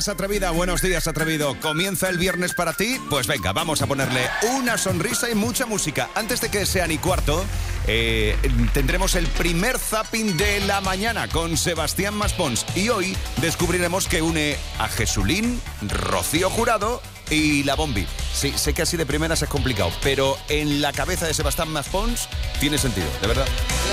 días, atrevida, buenos días, atrevido. ¿Comienza el viernes para ti? Pues venga, vamos a ponerle una sonrisa y mucha música. Antes de que sea ni cuarto, tendremos el primer zapping de la mañana con Sebastián Maspons. Y hoy descubriremos que une a Jesulín, Rocío Jurado y la Bombi. Sí, sé que así de primeras es complicado, pero en la cabeza de Sebastián Maspons tiene sentido, de verdad.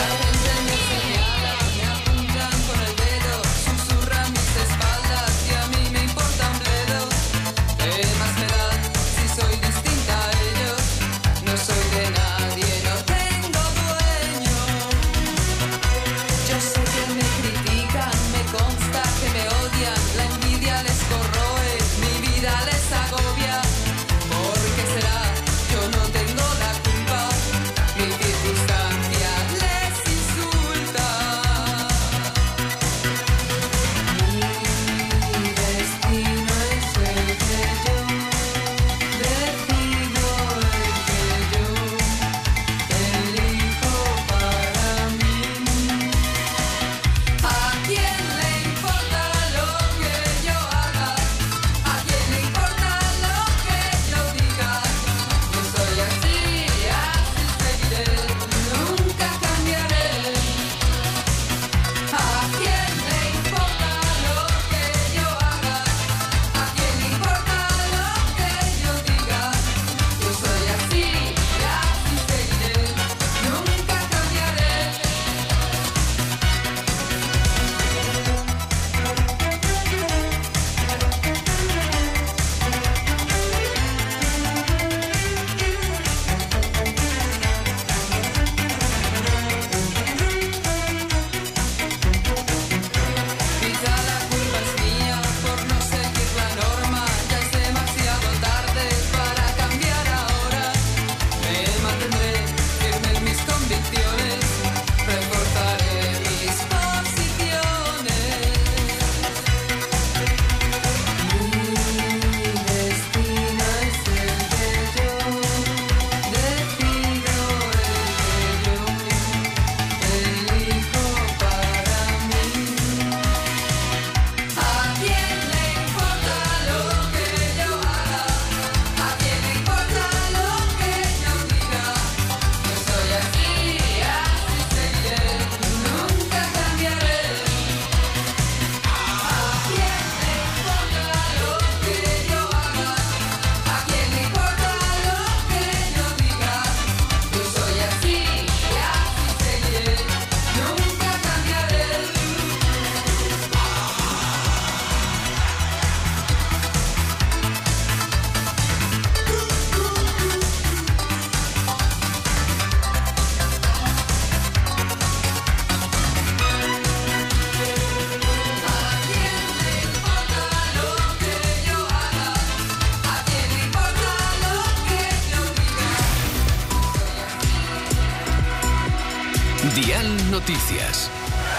Dial Noticias.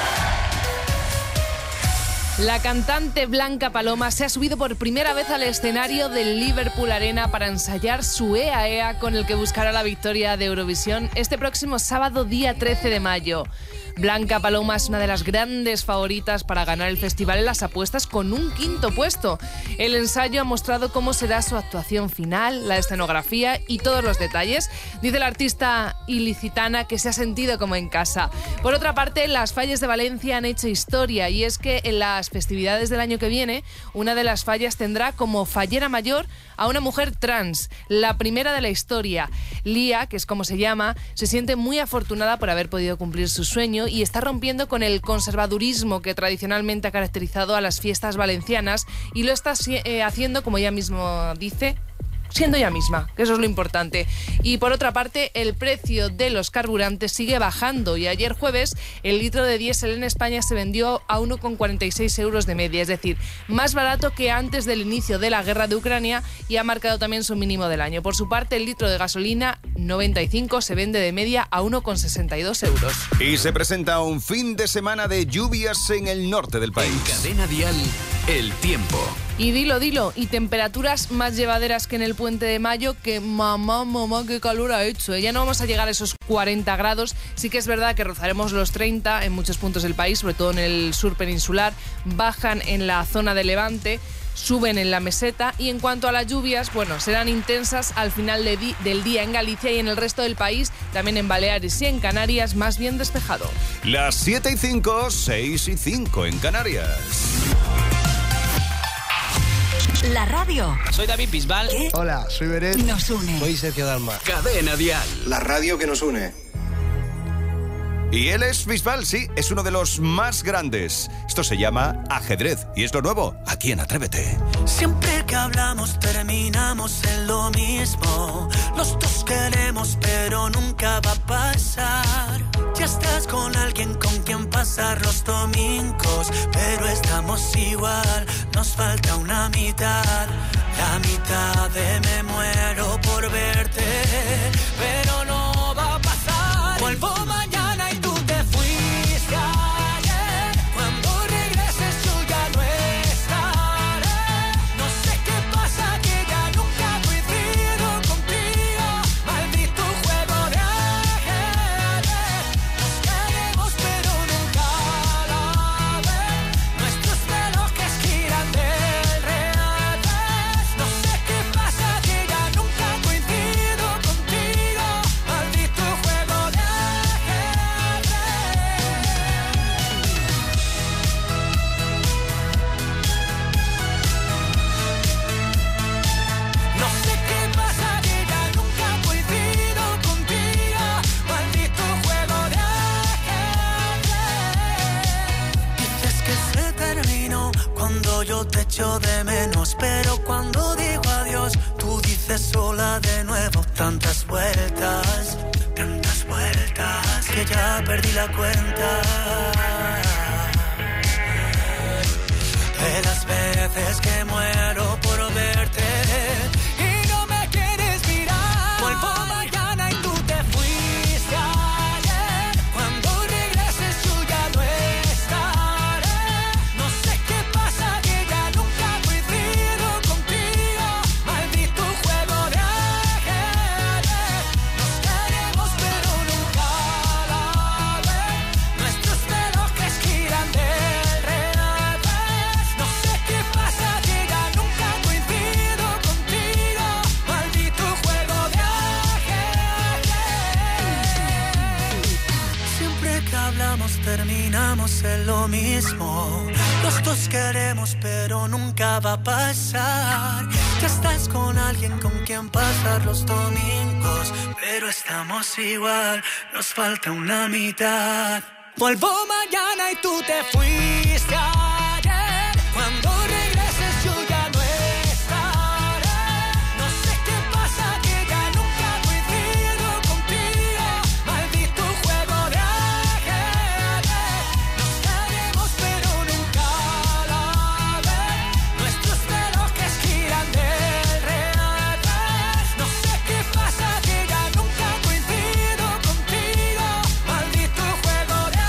La cantante Blanca Paloma se ha subido por primera vez al escenario del Liverpool Arena para ensayar su Ea Ea con el que buscará la victoria de Eurovisión este próximo sábado, día 13 de mayo. Blanca Paloma es una de las grandes favoritas para ganar el festival en las apuestas con un 5º puesto. El ensayo ha mostrado cómo será su actuación final, la escenografía y todos los detalles. Dice la artista ilicitana que se ha sentido como en casa. Por otra parte, las Falles de Valencia han hecho historia, y es que en las festividades del año que viene, una de las fallas tendrá como fallera mayor a una mujer trans, la primera de la historia. Lía, que es como se llama, se siente muy afortunada por haber podido cumplir su sueño y está rompiendo con el conservadurismo que tradicionalmente ha caracterizado a las fiestas valencianas, y lo está haciendo, como ella mismo dice, siendo ella misma, que eso es lo importante. Y por otra parte, el precio de los carburantes sigue bajando, y ayer jueves el litro de diésel en España se vendió a 1,46 euros de media, es decir, más barato que antes del inicio de la guerra de Ucrania, y ha marcado también su mínimo del año. Por su parte, el litro de gasolina 95 se vende de media a 1,62 euros. Y se presenta un fin de semana de lluvias en el norte del país. En Cadena Dial, el tiempo. Y dilo, y temperaturas más llevaderas que en el puente de mayo, que mamá, qué calor ha hecho. Ya no vamos a llegar a esos 40 grados, sí que es verdad que rozaremos los 30 en muchos puntos del país, sobre todo en el sur peninsular, bajan en la zona de Levante. suben en la meseta. Y en cuanto a las lluvias, bueno, serán intensas al final del día en Galicia y en el resto del país, también en Baleares y en Canarias, más bien despejado. Las 7:05, 6:05 en Canarias. La radio. Soy David Bisbal. ¿Qué? Hola, soy Beret. Nos une. Soy Sergio Dalma. Cadena Dial. La radio que nos une. Y él es Bisbal, sí, es uno de los más grandes. Esto se llama Ajedrez y es lo nuevo aquí en Atrévete. Siempre que hablamos terminamos en lo mismo. Los dos queremos pero nunca va a pasar. Ya estás con alguien con quien pasar los domingos, pero estamos igual, nos falta una mitad. La mitad de me muero por verte, pero no va a pasar. Vuelvo mañana y tú te fuiste ayer. Cuando regreses yo ya no estaré. No sé qué pasa que ya nunca coincido contigo. Maldito juego de ajedrez. Nos queremos pero nunca a la vez. Nuestros relojes giran del revés. No sé qué pasa que ya nunca coincido contigo. Maldito juego de No sé qué pasa que ya nunca coincido contigo. Maldito juego de ajedrez. Dices que se terminó cuando yo te echo de menos, pero cuando digo adiós, tú dices sola de nuevo. Tantas vueltas, que ya perdí la cuenta de las veces que muero por verte y no me quieres mirar. Vuelvo mañana y tú te fuiste ayer. Cuando regreses yo ya no estaré. No sé qué pasa que ya nunca coincido contigo. Maldito juego de ajedrez. Nos queremos pero nunca a la vez. Nuestros relojes giran del revés. No sé qué pasa que ya nunca coincido contigo. Maldito juego de ajedrez. Siempre que hablamos terminamos en lo mismo. Los dos queremos pero nunca va a pasar. Ya estás con alguien con quien pasar los domingos, pero estamos igual, nos falta una mitad. Vuelvo mañana y tú te fuiste ayer. Cuando regreses yo ya no estaré. No sé qué pasa que ya nunca coincido contigo. Maldito juego de ajedrez. Nos queremos pero nunca a la vez. Nuestros relojes giran del revés. No sé qué pasa que ya nunca coincido contigo. Maldito juego de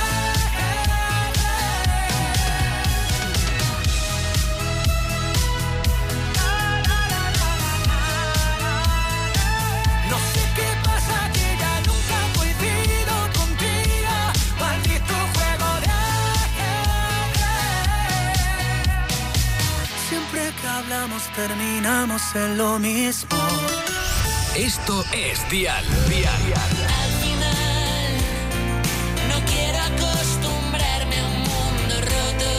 No sé qué pasa que ya nunca coincido contigo. Maldito juego de ajedrez. Siempre que hablamos terminamos en lo mismo. Esto es Dial. Al final, no quiero acostumbrarme a un mundo roto.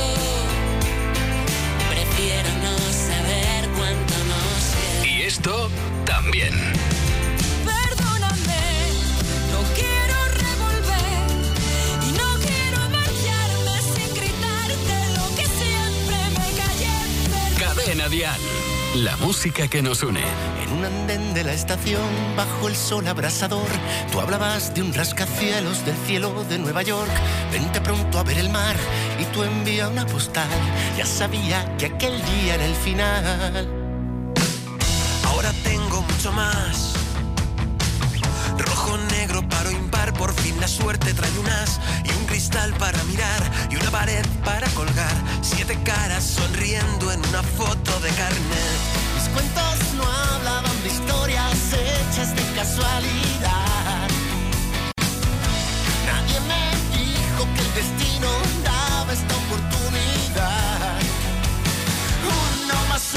Prefiero no saber cuánto nos queda. Y esto también. Perdóname, no quiero revolver y no quiero marcharme sin gritarte lo que siempre me callé. Cadena Dial. La música que nos une. En un andén de la estación, bajo el sol abrasador, tú hablabas de un rascacielos del cielo de Nueva York. Vente pronto a ver el mar y tú envía una postal. Ya sabía que aquel día era el final. Ahora tengo mucho más. Rojo, negro, paro, impar, por fin la suerte trae un as y un cristal para mirar y una pared para colgar. 7 caras sonriendo en una foto de carnet. Mis cuentos no hablaban de historias hechas de casualidad. Nadie me dijo que el destino daba esta oportunidad. 1 más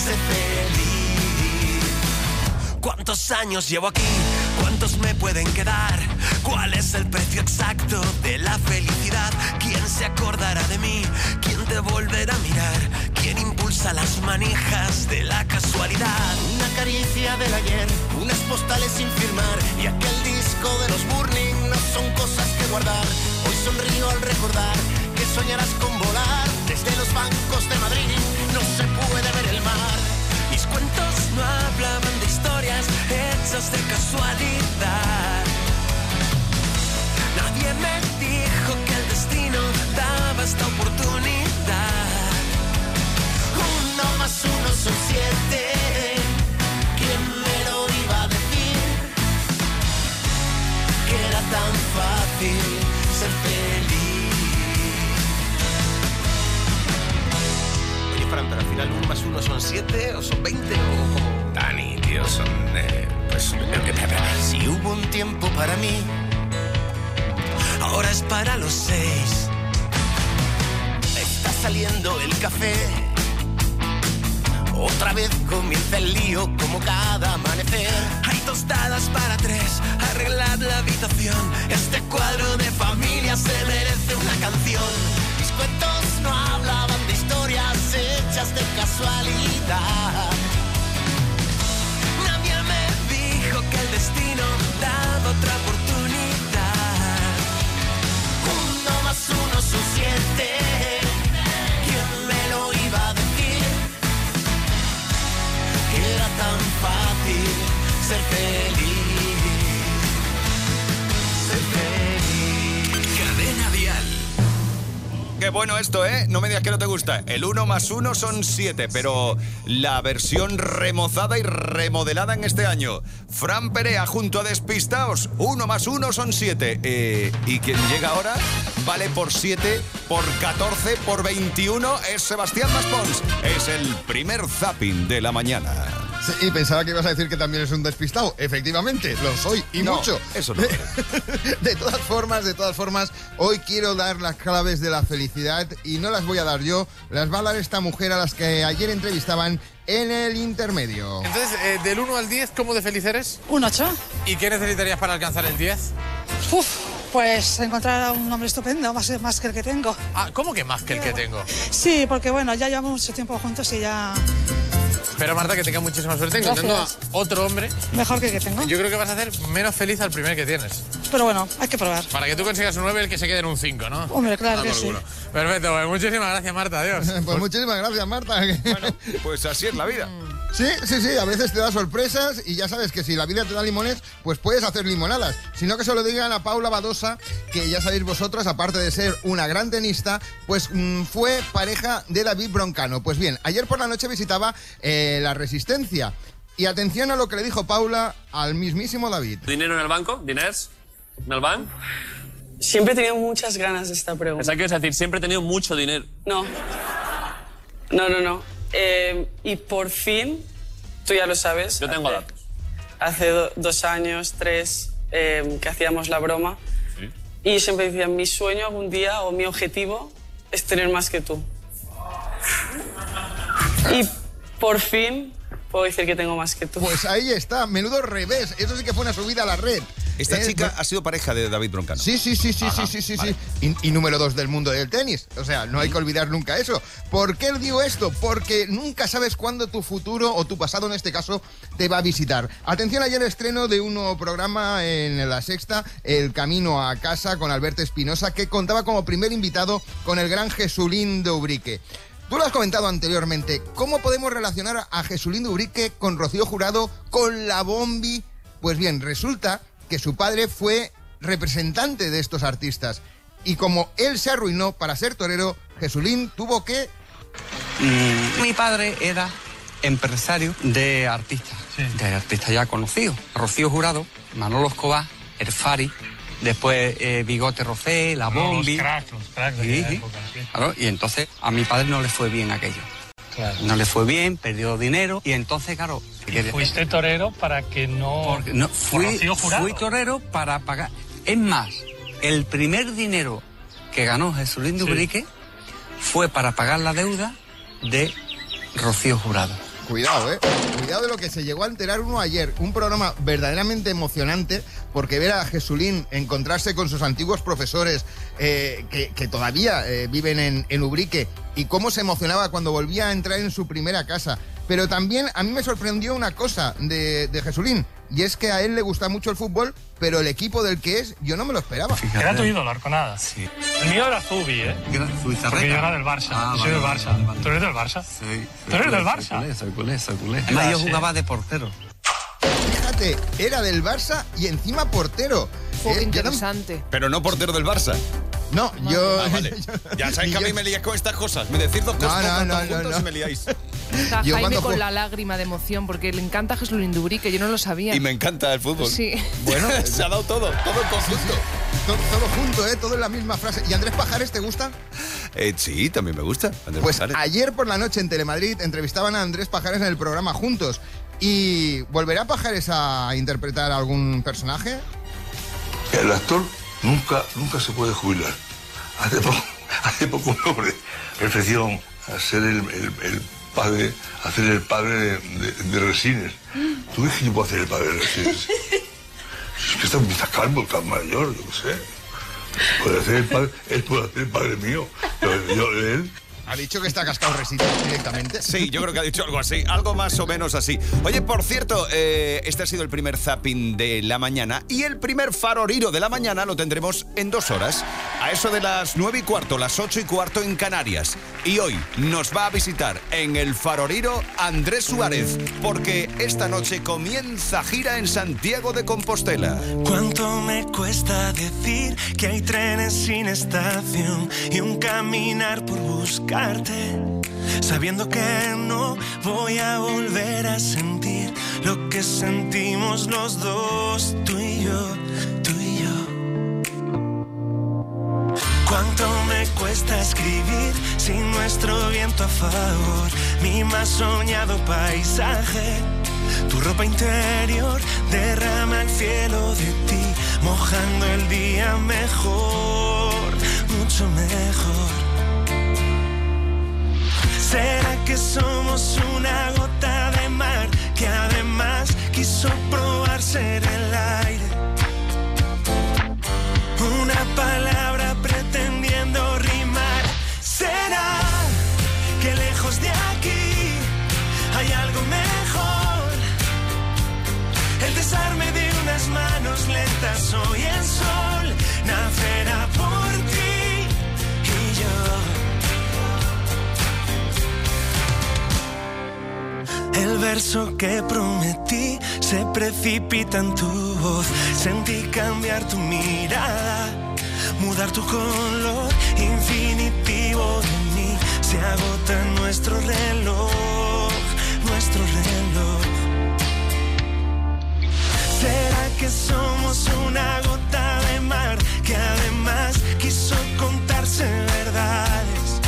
sé feliz. ¿Cuántos años llevo aquí? ¿Cuántos me pueden quedar? ¿Cuál es el precio exacto de la felicidad? ¿Quién se acordará de mí? ¿Quién te volverá a mirar? ¿Quién impulsa las manijas de la casualidad? Una caricia del ayer, unas postales sin firmar y aquel disco de los Burning no son cosas que guardar. Hoy sonrío al recordar que soñarás con volar desde los bancos de Madrid. No se puede ver el mar. Mis cuentos no hablaban de historias hechas de casualidad. Nadie me dijo que el destino daba esta oportunidad. 1 más 1 son 7. ¿Quién me lo iba a decir? Que era tan fácil ser feliz. Oye, Fran, pero al final 1 más 1 son 7 o son 20 o como... Dani, tío, son... pues... Si hubo un tiempo para mí, ahora es para los 6. Está saliendo el café. Otra vez comienza el lío como cada amanecer. Hay tostadas para 3, arreglad la habitación. Este cuadro de familia se merece una canción. Mis cuentos no hablaban de historias hechas de casualidad. Nadie me dijo que el destino daba otra oportunidad. 1 más 1 son 7. ¿Quién me lo iba a decir? Que era tan fácil ser feliz. Ser feliz. Cadena Dial. Qué bueno esto, ¿eh? No me digas que no te gusta. El 1 más 1 son 7, pero la versión remozada y remodelada en este año. Fran Perea junto a Despistaos. 1 más 1 son 7. Y quien llega ahora vale por 7, por 14, por 21. Es Sebastián Maspons. Es el primer zapping de la mañana. Sí, y pensaba que ibas a decir que también es un despistado. Efectivamente, lo soy y No, mucho. eso no. De todas formas, hoy quiero dar las claves de la felicidad y no las voy a dar yo, las va a dar esta mujer a las que ayer entrevistaban en el intermedio. Entonces, del 1 al 10, ¿cómo de feliz eres? Un 8. ¿Y qué necesitarías para alcanzar el 10? Pues encontrar a un hombre estupendo, más que el que tengo. Ah, ¿cómo que más que el que tengo? Sí, porque bueno, ya llevamos mucho tiempo juntos y ya... Pero Marta, que tenga muchísima suerte encontrando a Gracias. otro hombre. Mejor que el que tengo. Yo creo que vas a hacer menos feliz al primer que tienes. Pero bueno, hay que probar. Para que tú consigas un 9, el que se quede en un 5, ¿no? Hombre, claro que por sí. culo. Perfecto, pues muchísimas gracias, Marta, adiós. Pues muchísimas gracias, Marta. Bueno, pues así es la vida. Sí, a veces te da sorpresas y ya sabes que si la vida te da limones, pues puedes hacer limonadas. Sino que se lo digan a Paula Badosa, que ya sabéis vosotras, aparte de ser una gran tenista, pues fue pareja de David Broncano. Pues bien, ayer por la noche visitaba la Resistencia. Y atención a lo que le dijo Paula al mismísimo David. ¿Dinero en el banco? ¿Diners? ¿En el banco? Siempre he tenido muchas ganas de esta pregunta. Pensaba que ibas a decir, siempre he tenido mucho dinero. No. Y por fin, tú ya lo sabes. Yo tengo datos. Hace 2 años, 3, que hacíamos la broma. ¿Sí? Y siempre decía, mi sueño algún día o mi objetivo es tener más que tú. Y por fin puedo decir que tengo más que tú. Pues ahí está, menudo revés. Eso sí que fue una subida a la red. Esta chica ha sido pareja de David Broncano. Sí. Vale. Y número 2 del mundo del tenis. O sea, no hay que olvidar nunca eso. ¿Por qué digo esto? Porque nunca sabes cuándo tu futuro, o tu pasado en este caso, te va a visitar. Atención, ayer estreno de un nuevo programa en La Sexta, El Camino a Casa, con Alberto Espinosa, que contaba como primer invitado con el gran Jesulín de Ubrique. Tú lo has comentado anteriormente. ¿Cómo podemos relacionar a Jesulín de Ubrique con Rocío Jurado, con la Bombi? Pues bien, resulta que su padre fue representante de estos artistas. Y como él se arruinó para ser torero, Jesulín tuvo que... Mi padre era empresario de artistas, de artistas ya conocidos. Rocío Jurado, Manolo Escobar, El Fari, después Bigote Rocé, La Bombi. Los cracks de aquella época, sí. Claro, y entonces a mi padre no le fue bien aquello. Claro. No le fue bien, perdió dinero y entonces, claro... ¿Fuiste torero para que no...? Fui torero para pagar. Es más, el primer dinero que ganó Jesulín de Ubrique fue para pagar la deuda de Rocío Jurado. Cuidado, cuidado de lo que se llegó a enterar uno ayer. Un programa verdaderamente emocionante, porque ver a Jesulín encontrarse con sus antiguos profesores que todavía viven en Ubrique, y cómo se emocionaba cuando volvía a entrar en su primera casa. Pero también a mí me sorprendió una cosa de Jesulín, y es que a él le gusta mucho el fútbol, pero el equipo del que es, yo no me lo esperaba. Fíjate. Era tu ídolo, Arconada. Sí. El mío era Zubi, ¿eh? Porque yo era del Barça. Yo soy del Barça. Vale. ¿Tú eres del Barça? Sí. ¿Tú eres del Barça? Soy culé. Además, yo jugaba de portero. Fíjate, era del Barça y encima portero. Fue interesante. Pero no portero del Barça. No, yo... Vale. Ya sabéis que a mí me lías con estas cosas. Me decís dos cosas juntos y me liáis. Está Jaime con la lágrima de emoción porque le encanta Jesulín de Ubrique, yo no lo sabía. Y me encanta el fútbol. Sí. Bueno, se ha dado todo en conjunto. Sí. Todo junto, todo en la misma frase. ¿Y Andrés Pajares te gusta? Sí, también me gusta. Andrés Pues Pajares. ayer por la noche en Telemadrid entrevistaban a Andrés Pajares en el programa Juntos. ¿Y volverá Pajares a interpretar algún personaje? El actor nunca se puede jubilar. Hace poco un hombre refirió a ser el padre, a hacer el padre de Resines. ¿Tú crees que yo puedo hacer el padre de Resines? Es que está calmo, tan mayor, yo qué sé. Puede hacer el padre, él puede hacer el padre mío, pero él... ¿Ha dicho que está cascado Resines directamente? Sí, yo creo que ha dicho algo así, algo más o menos así. Oye, por cierto, este ha sido el primer zapping de la mañana y el primer faroriro de la mañana lo tendremos en 2 horas, a eso de las 9:15, las 8:15 en Canarias. Y hoy nos va a visitar en el faroriro Andrés Suárez, porque esta noche comienza gira en Santiago de Compostela. ¿Cuánto me cuesta decir que hay trenes sin estación y un caminar por buscarte? Sabiendo que no voy a volver a sentir lo que sentimos los dos, tú y yo, tú y yo. ¿Cuánto me cuesta escribir sin nuestro viento a favor? Mi más soñado paisaje, tu ropa interior derrama el cielo de ti, mojando el día mejor, mucho mejor. ¿Será que somos una gota de mar que además quiso probar ser el aire? Una palabra pretendiendo rimar. ¿Será que lejos de aquí hay algo mejor? El desarme de unas manos lentas, hoy el sol nacerá por ti y yo. El verso que prometí se precipita en tu voz. Sentí cambiar tu mirada, mudar tu color infinitivo de mí. Se agota nuestro reloj, nuestro reloj. ¿Será que somos una gota de mar que además quiso contarse verdades?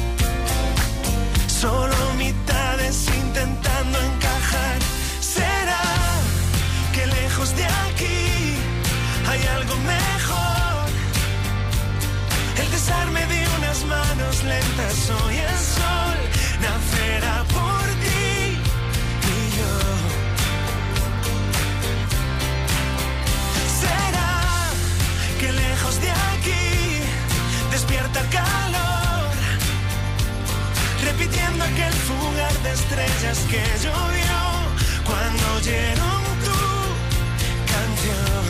Solo mitades intentando encajar. ¿Será que lejos de aquí hay algo mejor? El desarme de unas manos lentas, hoy el sol nacerá por ti y yo. ¿Será que lejos de aquí despierta el calor? Repitiendo aquel fugar de estrellas que llovió cuando oyeron tu canción.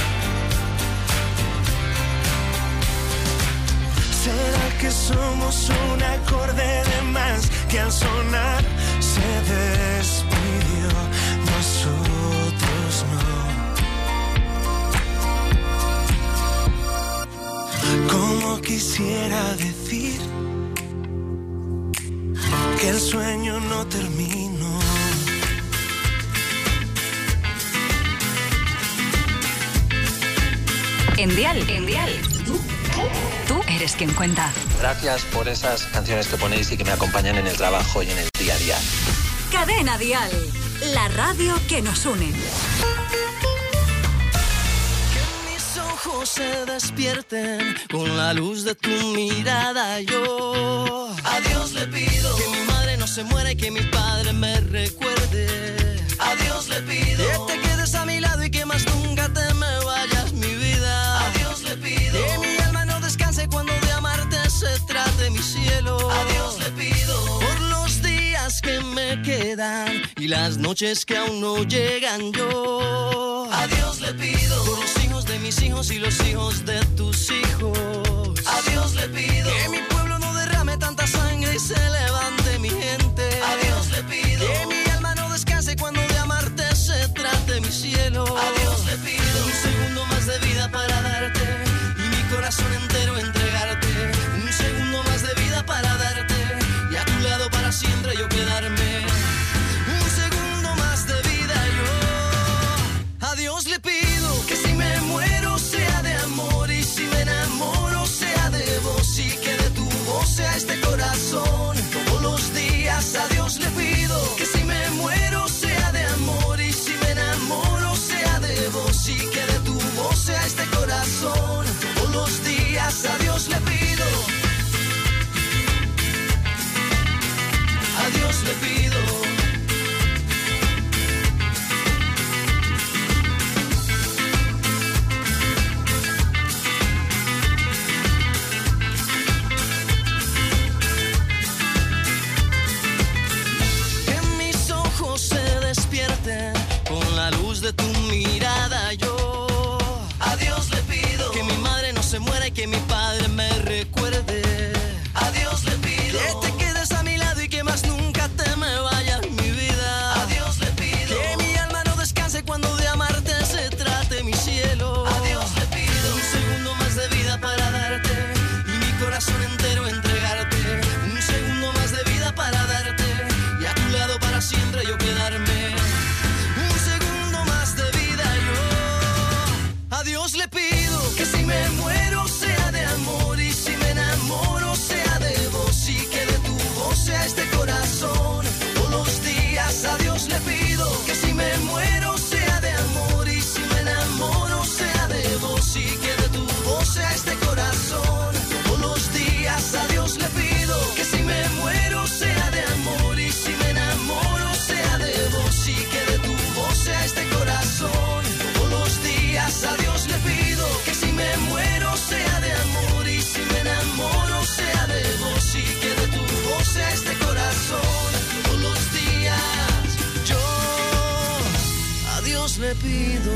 ¿Será que somos un acorde de más que al sonar se despidió? Nosotros no. Como quisiera decir que el sueño no terminó. En Dial. Tú eres quien cuenta. Gracias por esas canciones que ponéis y que me acompañan en el trabajo y en el día a día. Cadena Dial, la radio que nos une. Que mis ojos se despierten con la luz de tu mirada. Yo a Dios le pido que mi madre no se muera y que mi padre me recuerde. A Dios le pido que te quedes a mi lado y que más nunca te me vayas, mi vida. A Dios le pido que mi alma no descanse cuando de amarte se trate, mi cielo. A Dios le pido por los días que me quedan y las noches que aún no llegan yo. A Dios le pido por los hijos de mis hijos y los hijos de tus hijos. A Dios le pido que mi pueblo no derrame tanta sangre y se levante mi gente. A Dios le pido que mi alma no descanse cuando de amarte se trate, mi cielo. A Dios le pido un segundo más de vida para darte y mi corazón entero entregarte. Un segundo más de vida para darte y a tu lado para siempre yo quedarme. Un segundo más de vida yo. A Dios le pido que si me muero sea de amor y si me enamoro sea de vos y que de tu voz sea este corazón. Todos los días a Dios le pido que si me muero sea de amor y si me enamoro sea de vos y que de tu voz sea este corazón. Todos los días a Dios le pido. A Dios le pido. Con la luz de tu mirada yo a Dios le pido que mi madre no se muera y que mi padre me recuerde. A Dios le pido que te quedes a mi lado y que más nunca te me vayas, mi vida. A Dios le pido que mi alma no descanse cuando de amarte se trate, mi cielo. A Dios le pido un segundo más de vida para darte y mi corazón entero entregarte. Un segundo más de vida para darte y a tu lado para siempre yo quedarme. A Dios le pido que si me muero sea de amor y si me enamoro sea de vos y que de tu voz sea este corazón. Todos los días a Dios le pido que si me muero sea de amor y si me enamoro sea de vos y que de tu voz sea este corazón. Todos los días a Dios le pido que si me muero sea de amor y si me enamoro sea de vos y que de tu voz sea este corazón. Todos los días a Dios le pido que si me muero sea de amor y si me enamoro sea de vos y que de tu voz sea este corazón. Todos los días yo a Dios le pido.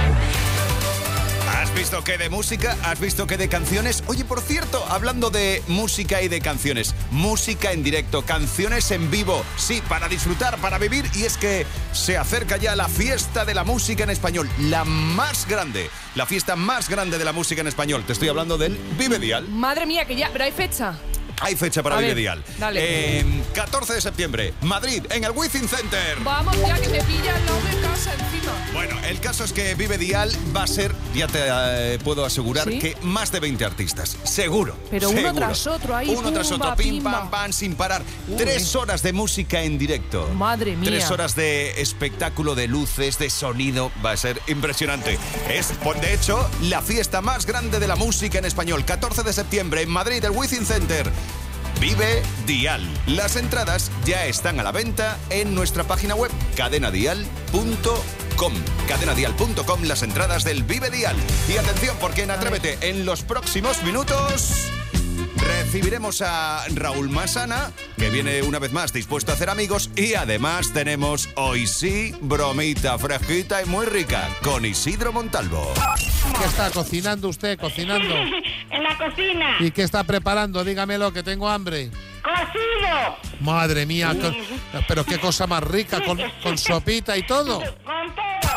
¿Has visto que de música? ¿Has visto que de canciones? Oye, por cierto, hablando de música y de canciones, música en directo, canciones en vivo, sí, para disfrutar, para vivir, y es que se acerca ya la fiesta de la música en español, la más grande, la fiesta más grande de la música en español. Te estoy hablando del Vive Dial. Madre mía, que ya, pero hay fecha. Hay fecha para Vive Dial. Dale. 14 de septiembre, Madrid, en el Wizzing Center. Vamos ya, que me pilla el lado de casa encima. Bueno, el caso es que Vive Dial va a ser, ya te puedo asegurar, ¿sí? que más de 20 artistas. Seguro. Pero seguro. uno tras otro ahí. Uno tras otro, pim, pam, pam, sin parar. 3 horas de música en directo. Madre mía. 3 horas de espectáculo, de luces, de sonido. Va a ser impresionante. Es, de hecho, la fiesta más grande de la música en español. 14 de septiembre en Madrid, el Wizzing Center. Vive Dial. Las entradas ya están a la venta en nuestra página web cadenadial.com. Cadenadial.com, las entradas del Vive Dial. Y atención, porque en Atrévete, en los próximos minutos recibiremos a Raúl Masana, que viene una vez más dispuesto a hacer amigos, y además tenemos hoy sí bromita fresquita y muy rica con Isidro Montalvo. ¿Qué está cocinando usted? Cocinando. En la cocina. ¿Y qué está preparando? Dígamelo, que tengo hambre. ¡Cocido! Madre mía, pero qué cosa más rica, con sopita y todo. Con todo.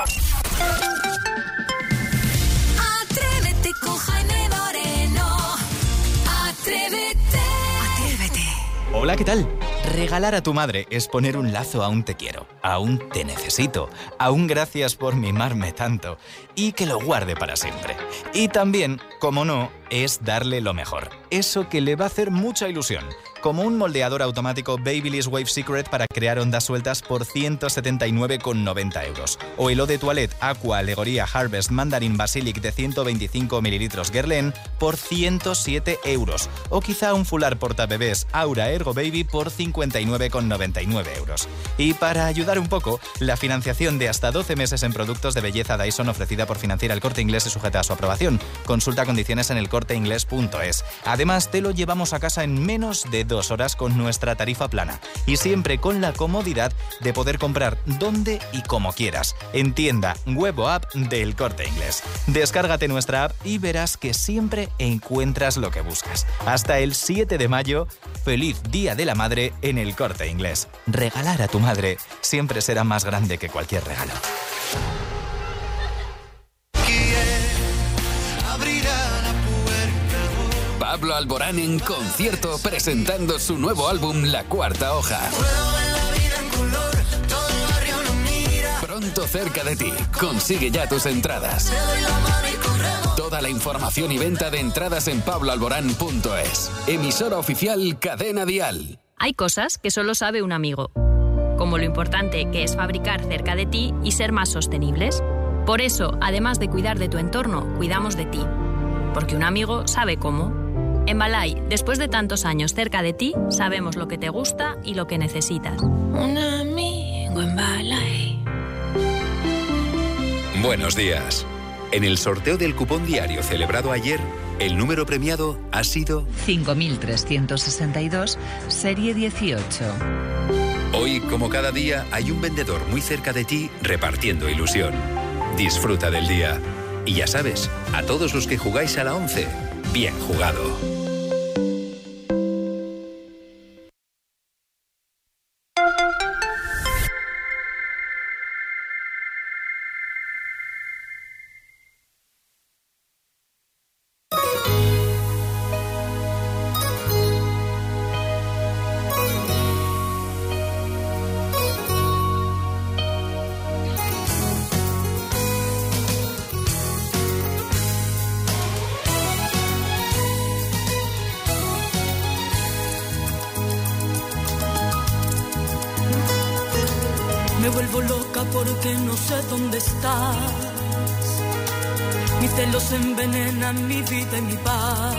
Atrévete con Jaime Moreno. Atrévete. Atrévete. Hola, ¿qué tal? Regalar a tu madre es poner un lazo a un te quiero, a un te necesito, a un gracias por mimarme tanto y que lo guarde para siempre. Y también, como no, es darle lo mejor, eso que le va a hacer mucha ilusión, como un moldeador automático Babyliss Wave Secret para crear ondas sueltas por 179,90 euros. O el Eau de Toilette Aqua Alegoría Harvest Mandarin Basilic de 125 mililitros Guerlain por 107 euros. O quizá un fular portabebés Aura Ergo Baby por 59,99 euros. Y para ayudar un poco, la financiación de hasta 12 meses en productos de belleza Dyson ofrecida por Financiera El Corte Inglés y sujeta a su aprobación. Consulta condiciones en elcorteinglés.es. Además, te lo llevamos a casa en menos de 2 horas con nuestra tarifa plana. Y siempre con la comodidad de poder comprar donde y como quieras. En tienda, web o app del Corte Inglés. Descárgate nuestra app y verás que siempre encuentras lo que buscas. Hasta el 7 de mayo, feliz Día de la Madre en El Corte Inglés. Regalar a tu madre siempre será más grande que cualquier regalo. Pablo Alborán en concierto presentando su nuevo álbum La Cuarta Hoja. Pronto cerca de ti. Consigue ya tus entradas. Toda la información y venta de entradas en pabloalborán.es. Emisora oficial Cadena Dial. Hay cosas que solo sabe un amigo, como lo importante que es fabricar cerca de ti y ser más sostenibles. Por eso, además de cuidar de tu entorno, cuidamos de ti. Porque un amigo sabe cómo. En Balay, después de tantos años cerca de ti, sabemos lo que te gusta y lo que necesitas. Un amigo en Balay. Buenos días. En el sorteo del cupón diario celebrado ayer, el número premiado ha sido 5.362, serie 18. Hoy, como cada día, hay un vendedor muy cerca de ti repartiendo ilusión. Disfruta del día. Y ya sabes, a todos los que jugáis a la 11, bien jugado. Me vuelvo loca porque no sé dónde estás. Mis celos envenenan mi vida y mi paz.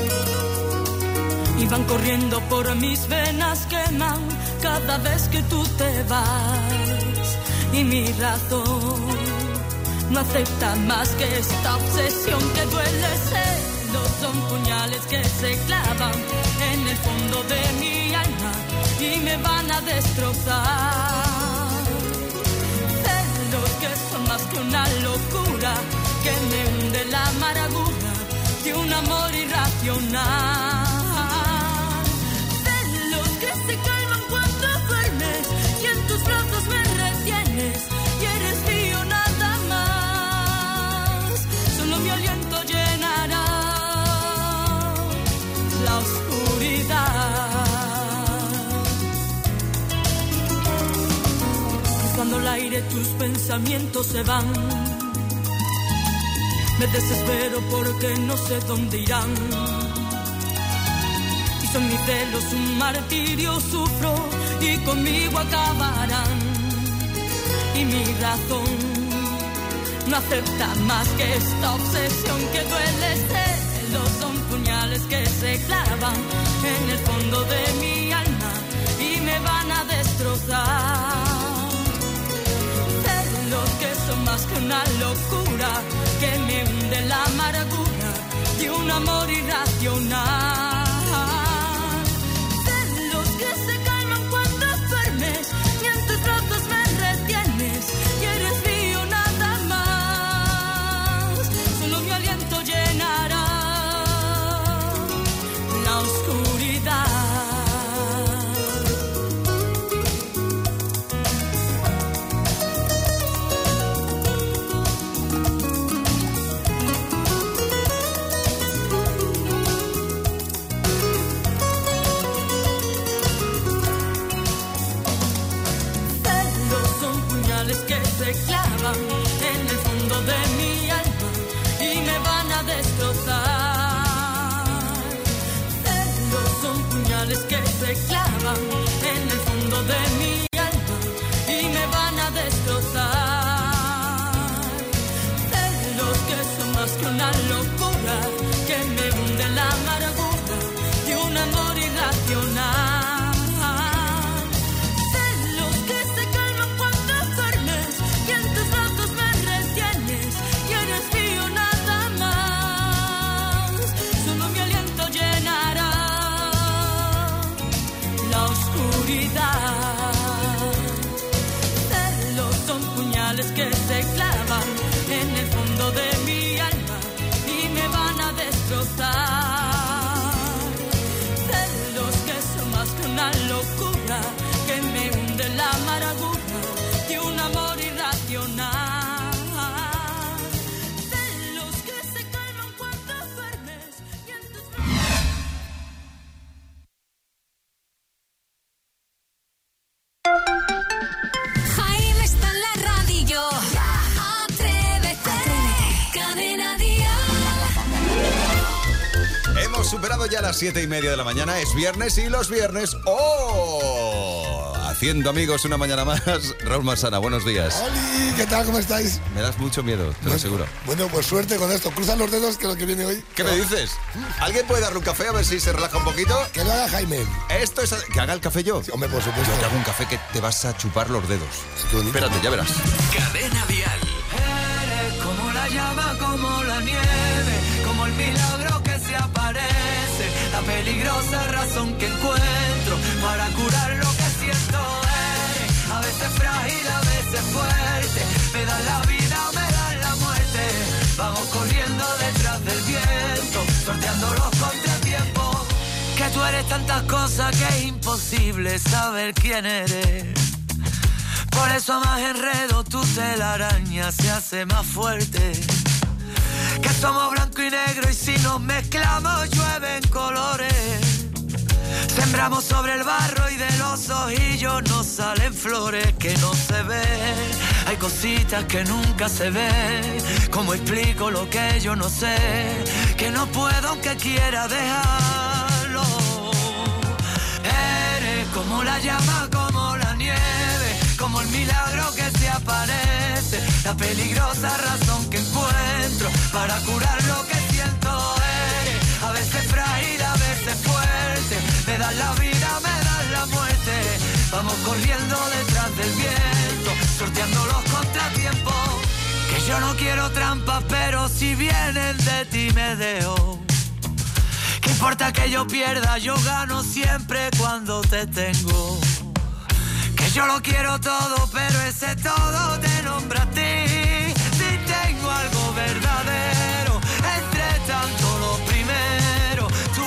Y van corriendo por mis venas, queman cada vez que tú te vas. Y mi razón no acepta más que esta obsesión que duele. Celos son puñales que se clavan en el fondo de mi alma y me van a destrozar. Que son más que una locura que me hunde la amargura de un amor irracional. Celos que se calman cuando duermes y en tus brazos me retienes y eres mío nada más. Solo mi aliento llenará la oscuridad. Cuando al aire tus pensamientos se van, me desespero porque no sé dónde irán. Y son mis celos un martirio, sufro y conmigo acabarán. Y mi razón no acepta más que esta obsesión que duele. Celos son puñales que se clavan en el fondo de mi alma y me van a destrozar. Que son más que una locura que me hunde la amargura de un amor irracional. Celos que se calman cuando duermes y en tus brazos me retienes y eres mío nada más. Solo mi aliento llenará la oscuridad. superado ya las 7:30 de la mañana. Es viernes y los viernes... ¡Oh! Haciendo amigos una mañana más. Raúl Masana, buenos días. ¡Holi! ¿Qué tal? ¿Cómo estáis? Me das mucho miedo, te lo aseguro. Bueno, pues suerte con esto. Cruzan los dedos que lo que viene hoy... ¿Qué me dices? ¿Alguien puede darle un café a ver si se relaja un poquito? Que lo haga Jaime. Esto es... ¿Que haga el café yo? Sí, hombre, por supuesto. Yo te hago un café que te vas a chupar los dedos. Espérate, ya verás. Cadena Dial. Eres como la llama, como la nieve, como el milagro que se aparece, la peligrosa razón que encuentro para curar lo que siento. Eres a veces frágil, a veces fuerte, me das la vida, me das la muerte. Vamos corriendo detrás del viento, sorteando los contratiempos. Que tú eres tantas cosas que es imposible saber quién eres. Por eso a más enredo tu telaraña se hace más fuerte. Que somos blanco y negro y si nos mezclamos llueven colores. Sembramos sobre el barro y de los ojillos nos salen flores que no se ven. Hay cositas que nunca se ven. ¿Cómo explico lo que yo no sé? Que no puedo aunque quiera dejarlo. Eres como la llama, como la nieve, como el milagro que se aparece, la peligrosa razón que encuentro para curar lo que siento. Eres a veces frágil, a veces fuerte, me das la vida, me das la muerte. Vamos corriendo detrás del viento, sorteando los contratiempos. Que yo no quiero trampas, pero si vienen de ti me dejo. ¿Qué importa que yo pierda? Yo gano siempre cuando te tengo. Que yo lo quiero todo, pero ese todo te nombra a ti. Si tengo algo verdadero, entre tanto lo primero, tú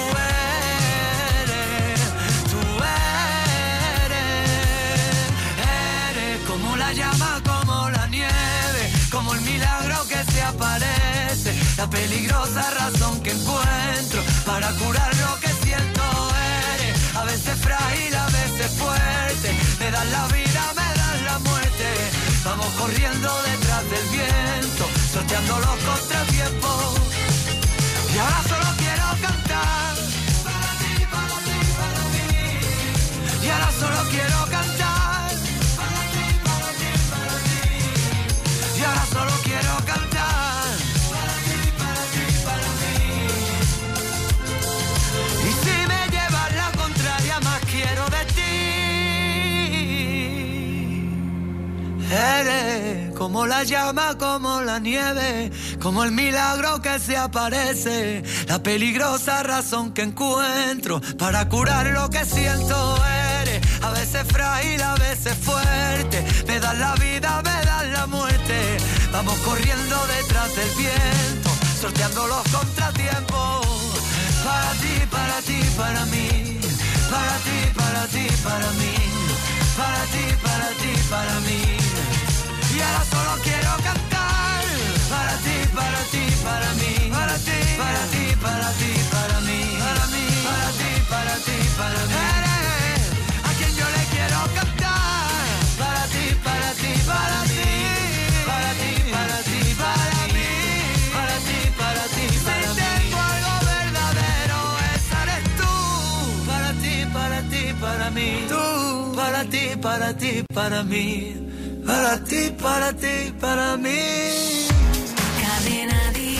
eres como la llama, como la nieve, como el milagro que se aparece, la peligrosa razón que encuentro para curar lo que siento. Eres a veces frágil, a veces fuerte, me das la vida, me das la muerte. Vamos corriendo detrás del viento, sorteando los contratiempos. Y ahora solo quiero cantar para ti, para ti, para mí. Y ahora solo quiero cantar para ti, para ti, para mí. Y ahora solo quiero cantar para ti, para ti, para mí. Y si me llevas la contraria, más quiero de ti. Eres como la llama, como la nieve, como el milagro que se aparece, la peligrosa razón que encuentro para curar lo que siento. Eres a veces frágil, a veces fuerte, me das la vida, me das la muerte. Vamos corriendo detrás del viento, sorteando los contratiempos. Para ti, para ti, para mí. Para ti, para ti, para mí. Para ti, para ti, para mí. Y ahora solo quiero cantar para ti, para ti, para mí. Para ti, para ti, para ti, para mí. Para mí, para ti, para ti, para mí. Eres a quien yo le quiero cantar para ti, para ti, para mí. Para ti, para ti, para mí. Para ti, para ti, para mí. Si tengo algo verdadero, esa eres tú. Para ti, para ti, para mí. Tú, para ti, para ti, para mí. Para ti, para ti, para mí. Cadena Dial.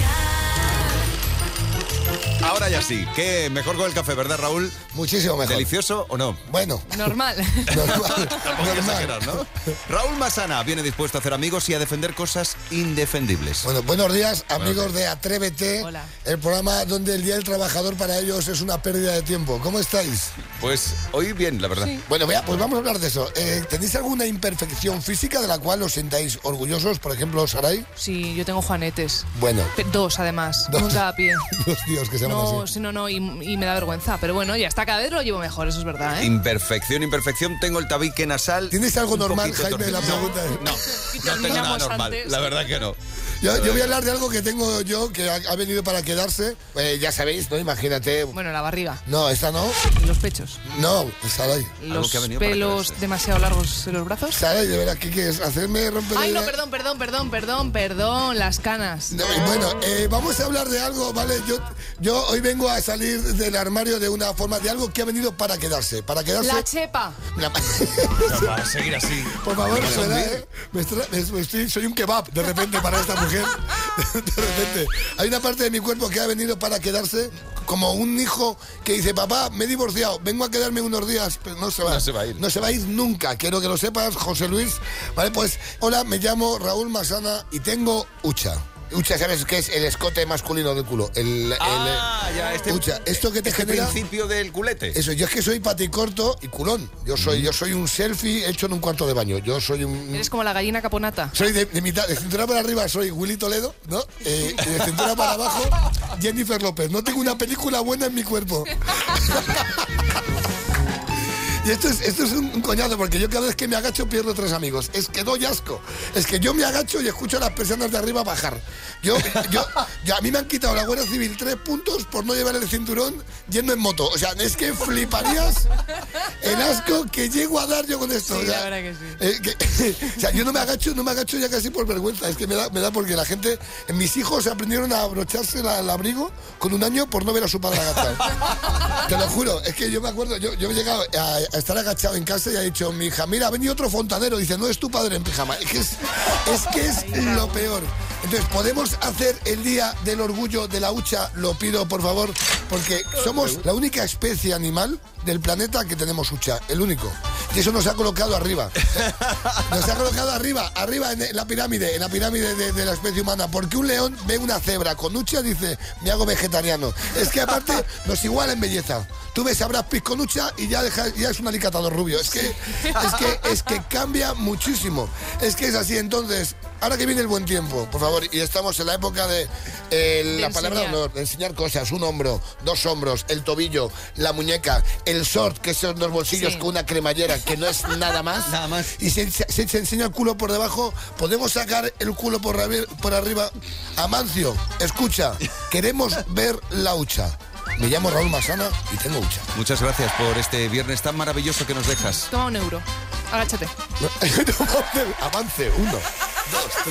Ahora ya sí, que mejor con el café, ¿verdad, Raúl? Muchísimo mejor. ¿Delicioso o no? Bueno. Normal. Tampoco hay que exagerar, ¿no? Raúl Masana viene dispuesto a hacer amigos y a defender cosas indefendibles. Bueno, buenos días, amigos de Atrévete. Hola. El programa donde el Día del Trabajador para ellos es una pérdida de tiempo. ¿Cómo estáis? Pues hoy bien, la verdad. Sí. Bueno, vea, pues vamos a hablar de eso. ¿Tenéis alguna imperfección física de la cual os sintáis orgullosos? Por ejemplo, Saray. Sí, yo tengo juanetes. Bueno. Dos, además. Dos en cada pie. Dos tíos que se llaman No, así. sí, no, y me da vergüenza. Pero bueno, ya está, cada vez lo llevo mejor, eso es verdad, ¿eh? Imperfección. Tengo el tabique nasal. ¿Tienes algo un normal, poquito Jaime? La pregunta es... No tengo nada terminamos normal. antes. La verdad que no. Yo voy a hablar de algo que tengo yo, que ha venido para quedarse. Ya sabéis, ¿no? Imagínate. Bueno, la barriga. No, esta no. Los pechos. No, Saray. Los pelos demasiado largos en los brazos. Saray, de verdad, ¿qué quieres? ¿Hacerme romper? Ay, no, perdón, las canas. No, bueno, vamos a hablar de algo, ¿vale? Yo hoy vengo a salir del armario de una forma, de algo que ha venido para quedarse. La chepa. No, para seguir así. Por favor, soy un kebab de repente para esta mujer. De repente. Hay una parte de mi cuerpo que ha venido para quedarse, como un hijo que dice, papá, me he divorciado, vengo a quedarme unos días, pero no se va. No se va a ir. No se va a ir nunca. Quiero que lo sepas, José Luis. Vale, pues, hola, me llamo Raúl Masana y tengo hucha. Hucha, ¿sabes qué es? El escote masculino del culo. Ya, hucha. Esto que te genera... principio del culete. Eso, yo es que soy paticorto y culón. Yo soy un selfie hecho en un cuarto de baño. Yo soy un... Eres como la gallina caponata. Soy de mitad, de cintura para arriba soy Willy Toledo, ¿no? Y de cintura para abajo, Jennifer López. No tengo una película buena en mi cuerpo. Y esto es un coñazo, porque yo cada vez que me agacho pierdo 3 amigos. Es que doy asco. Es que yo me agacho y escucho a las personas de arriba bajar. A mí me han quitado la Guardia Civil 3 puntos por no llevar el cinturón yendo en moto. O sea, es que fliparías el asco que llego a dar yo con esto. Sí, o sea, la verdad que sí. O sea, yo no me agacho ya casi por vergüenza. Es que me da porque la gente... Mis hijos aprendieron a abrocharse el abrigo con 1 año por no ver a su padre agachado. Te lo juro. Es que yo me acuerdo, yo he llegado a estar agachado en casa y ha dicho mi hija, mira, ha venido otro fontanero. Dice, no es tu padre en pijama. Es que es lo peor. Entonces, ¿podemos hacer el día del orgullo de la hucha? Lo pido, por favor, porque somos la única especie animal del planeta que tenemos hucha, el único. Y eso nos ha colocado arriba. Nos ha colocado arriba en la pirámide de la especie humana. Porque un león ve una cebra con hucha y dice, me hago vegetariano. Es que aparte nos iguala en belleza. Tú ves a Brad Pitt con hucha y ya es un alicatado rubio. Es que cambia muchísimo. Es que es así. Entonces, ahora que viene el buen tiempo, por favor, y estamos en la época de la palabra honor, de enseñar cosas, 1 hombro, 2 hombros, el tobillo, la muñeca, el short, que son 2 bolsillos con una cremallera, que no es nada más. Nada más. Y se enseña el culo por debajo. Podemos sacar el culo por arriba. Amancio, escucha, queremos ver la hucha. Me llamo Raúl Masana y tengo hucha. Muchas gracias por este viernes tan maravilloso que nos dejas. Toma 1 euro. Agáchate. Avance, 1, 2, 3.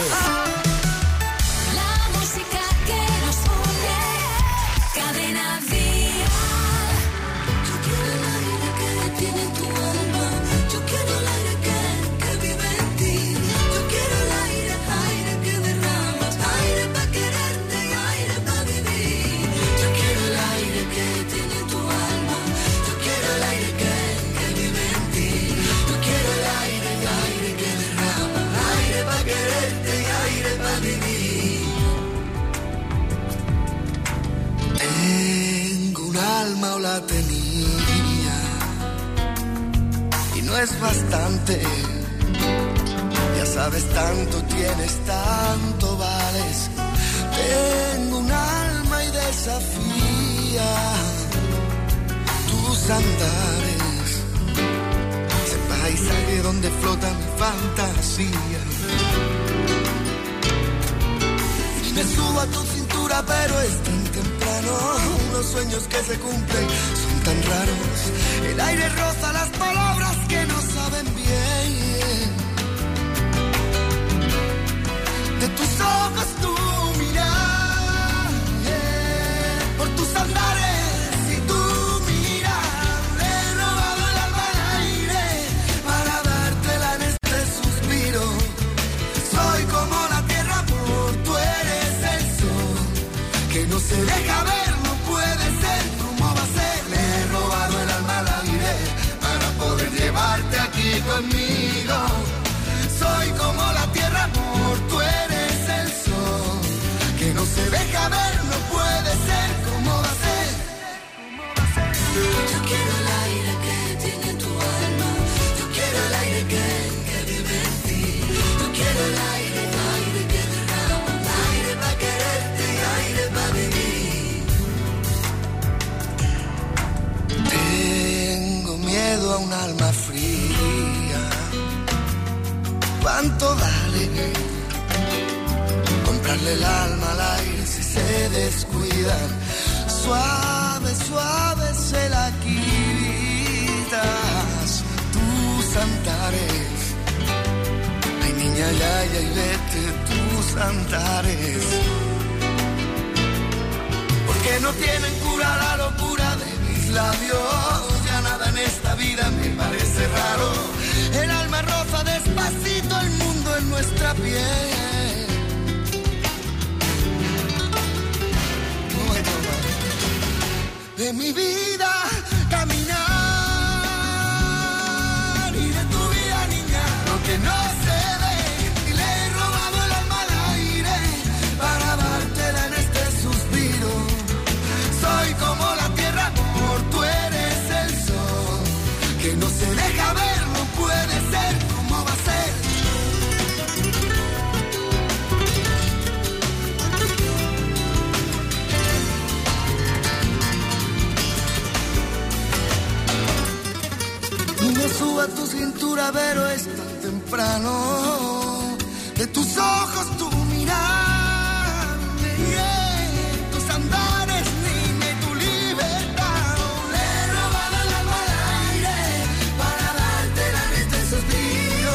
La música que nos une, Cadena Dial. Yo quiero el aire que tiene tu alma. Yo quiero el aire que vive en ti. Yo quiero el aire que derramas. Aire para quererte y aire para vivir. Yo quiero el aire que tiene tu alma. Yo quiero el aire que vive en ti. Yo quiero el aire que derramas. Aire para quererte y aire para vivir. Tengo un alma o la tenía y no es bastante. Ya sabes, tanto tienes, tanto vales. Tengo un alma y desafía tus andares. Ese paisaje donde flota mi fantasía. Y me subo a tu cintura, pero es tan temprano. Los sueños que se cumplen son tan raros. El aire roza las palabras que no saben bien. De tus ojos tu mirar, por tus andares y tu mirar. Le he robado el alma al aire para dártela en este suspiro. Soy como la tierra, amor, tú eres el sol que no se deja ver, no puede ser. ¿Cómo va a ser? Le he robado el alma al aire para poder llevarte aquí conmigo. Soy como la tierra, amor, tú eres el sol que no se deja ver, no puede ser. ¿Cómo va a ser? Yo quiero el aire que tiene tu alma. Yo quiero el aire que vive en ti. Yo quiero el aire que derrama. Aire para quererte y aire para vivir. Tengo miedo a un alma fría. ¿Cuánto vale? Con quebrarle el alma al aire si se descuidan. Suave, suave se la quitas, tus andares. Ay, niña, ya, y vete tus andares. Porque no tienen cura la locura de mis labios. Ya nada en esta vida me parece raro. El alma roza despacito el mundo en nuestra piel. De mi vida caminar y de tu vida, niña, lo que no se ve. Y le he robado el alma al aire para dártela en este suspiro. Soy como la tierra, amor, tú eres el sol que no se deja ver, no puede ser, ¿cómo va a ser? Y me suba a tu cintura, pero es tan temprano. De tus ojos tu mirar, tus andares, niña, y tu libertad. Le he robado el alma al aire para dártela en este suspiro.